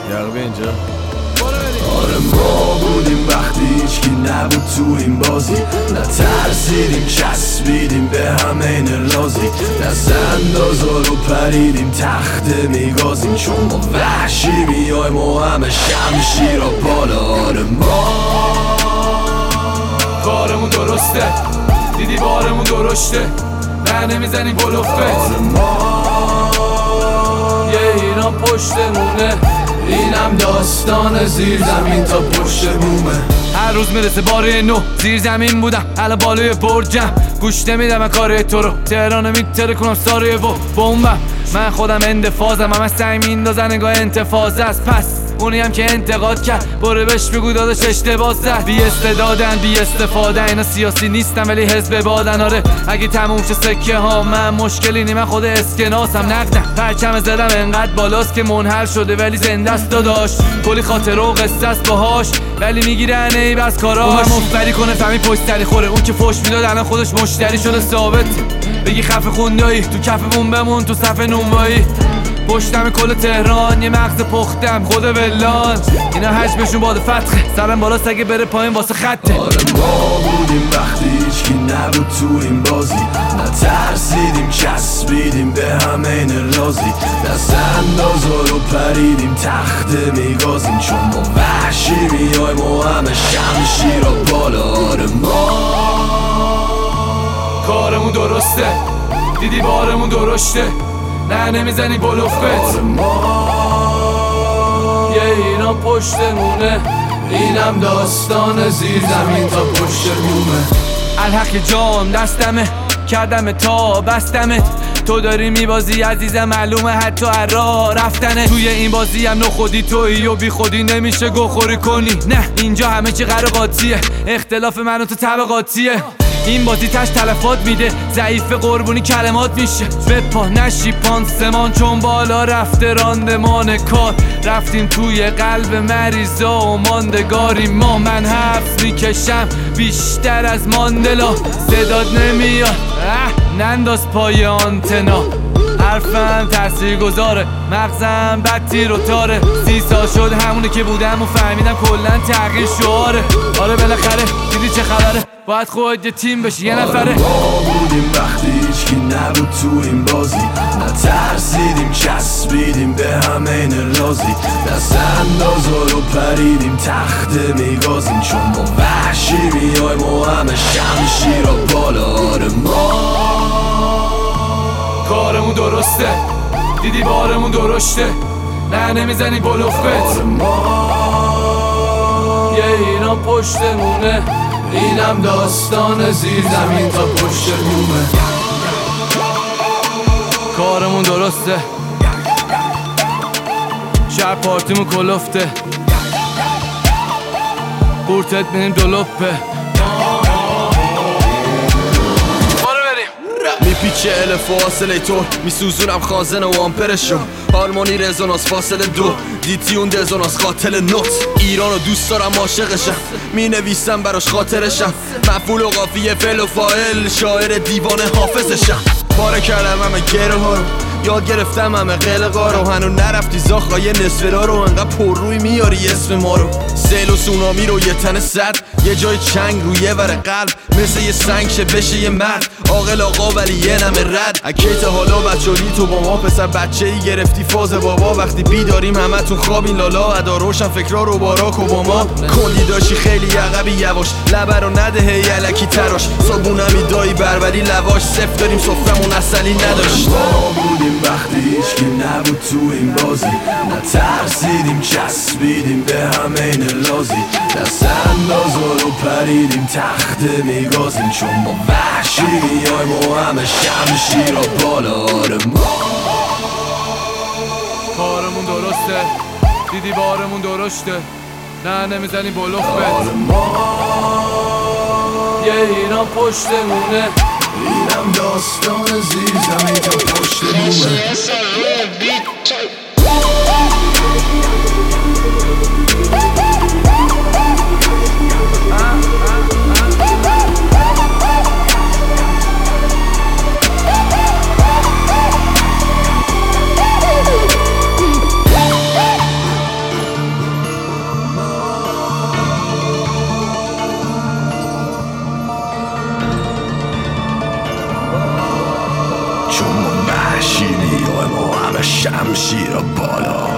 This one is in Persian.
یقبه اینجا. آره ما بودیم وقتی هیچکی نبود تو این بازی، نترسیدیم چسبیدیم به هم این رازی، دست اندازا رو پریدیم تخت میگازیم، چون ما وحشی میایم و همه شمشیر و بالا. آره ما کارمون درسته، دیدی بارمون درشته، نه نمیزنیم بلوفت. آره ما یه ایران پشتمونه، اینم داستان زیر زمین تا پشت بومه. هر روز میرسه باره نو، زیر زمین بودم الان بالای برجم، گوش نمیدم من کار تو رو، تهران میتره کنم ساره و بومبم. من خودم اندفازم، همه سنگ میندازن نگاه انتفاض است. پس اونی هم که انتقاد کرد برو بهش بگو داداش اشتباه زد. بی استعدادن بی استفاده، اینا سیاسی نیستن ولی حزب بادن. آره اگه تموم شه سکه ها من مشکلی نی، من خود اسکناسم نقدم. پرچم زدم انقدر بالاست که منحل شده ولی زنده است داداش، کلی خاطره و قصه است باهاش ولی میگیرن ای بس کاراش. مفبری کنه فهمی پشت سری خوره، اون که فوش میداد الان خودش مشتری شده ثابت. بگی خفه خوندایی تو کفمون بمون تو صف نونوایی، پشتم کل تهران یه مغز پختم خود ولان. اینا حجمشون باد فتخه، سرم بالاست اگه بره پایین واسه خطه. آره ما بودیم وقتی هیچکی نبود تو این بازی، نترسیدیم چسبیدیم به همه این رازی، دست اندازا رو پریدیم تخت میگازیم، چون ما وحشی میایم و همه شمشیر و بالا. آره ما کارمون درسته، دیدی بارمون درشته، نه نمیزنی بلوفت. آره ما یه ایران پشتمونه، اینم داستان زیر زمین تا پشت بومه. الحق جام دستمه، کردم تا بستمت، تو داری میبازی عزیزم معلومه حتی راه رفتنه. توی این بازی هم نخودی تویی و بی خودی نمیشه گوخوری کنی. نه اینجا همه چی قراقاتیه، اختلاف من و تو طبقاتیه. این بازی تش تلفات میده، ضعیف قربونی کلمات میشه. بپا نشی پانسمان چون بالا رفته راندمان کار، رفتیم توی قلب مریضا و ماندگاری ما. من حرف میکشم بیشتر از ماندلا، صداد نمیاد ننداز پای آنتنا. حرفم تأثیر گذاره، مغزم بد تیر و تاره. 30 سال شد همونه که بودم و فهمیدم کلن تغییر شعاره. آره بالاخره دیدی چه خبره، باید خود یه تیم بشی یه نفره. ما بودیم وقتی هیچکی نبود تو این بازی، نترسیدیم چسبیدیم به همه این رازی، دست اندازا رو پریدیم تخت میگازیم، چون ما وحشی میایم و همه شمشیر و بالا. آره ما کارمون درسته، دیدی بارمون درشته، نه نمیزنی بلوفت. آره ما یه ایران پشتمونه، اینم داستان زیر زمین تا پشت بومه. کارمون درسته، شب پارتیمون کلفته، قورتت بینیم دلوپه. میپیچه الف و فاصله طور، میسوزونم خازن و آمپرشو، هارمونی رزونانس فاصله 2، دیتیون دزونانس قاتل نوت. ایرانو دوست دارم عاشقشم، مینویسم براش خاطرشم، مفعول و قافیه فعل و فاعل، شاعر دیوانه حافظشم. پاره کردم همه گره ها رو، یاد گرفتم همه قلقا رو، هنو نرفتی زاخای نصف را رو، انقدر پر روی میاری اسم ما رو. سیل و سونامی رو یه تن صد، یه جای چنگ روی ور قلب، مثل یه سنگ شه بشه یه مرد عاقل آقا ولی یه نمه رد. اکیت حالا بچه‌ای تو با ما، پسر بچه‌ای گرفتی فاز بابا، وقتی بیداریم همه تو خوابین لالا، ادا روشن فکرا رو باراک اوباما. کلی داشی خیلی عقبی یواش، لبه رو نده هی الکی تراش، صابونمی دایی بربری لواش، صفر داریم سفرمون اصلی نداشت. ما بودیم وقتی هیچکی نبود تو این بازی، نترسیدیم چسبیدیم به همه این رازی، دست اندازا رو پریدیم تخت میگازیم، چون ما وحشی میایم و همه شمشیر و بالا. آره ما کارمون درسته، دیدی بارمون درشته، نه نمیزنی بلوفت. آره ما یه ایران پشتمونه، اینم داستان زیر زمین تا پشت بومه. شمشیر و بالا